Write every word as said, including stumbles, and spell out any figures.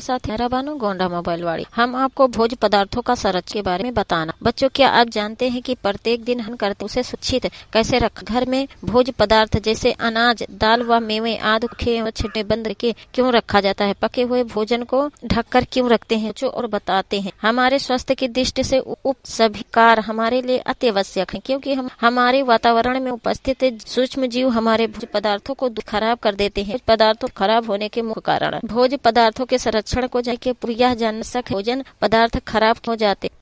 साथ मेरा बानो गोंडा मोबाइल वाली। हम आपको भोज्य पदार्थों का संरक्षण के बारे में बताना। बच्चों, क्या आप जानते हैं कि प्रत्येक दिन हम करते उसे सुरक्षित कैसे रखें? घर में भोज्य पदार्थ जैसे अनाज, दाल व मेवे आदि छिटे बंद करके क्यों रखा जाता है? पके हुए भोजन को ढककर क्यों रखते हैं? जो और बताते हैं हमारे स्वास्थ्य की दृष्टि से उप सभी कार्य हमारे लिए अति आवश्यक है, क्योंकि हम हमारे वातावरण में उपस्थित सूक्ष्म जीव हमारे भोज्य पदार्थों को खराब कर देते हैं। पदार्थों खराब होने के मुख्य कारण भोज्य पदार्थों के संरक्षण को जाके यह जानना भोजन पदार्थ खराब हो जाते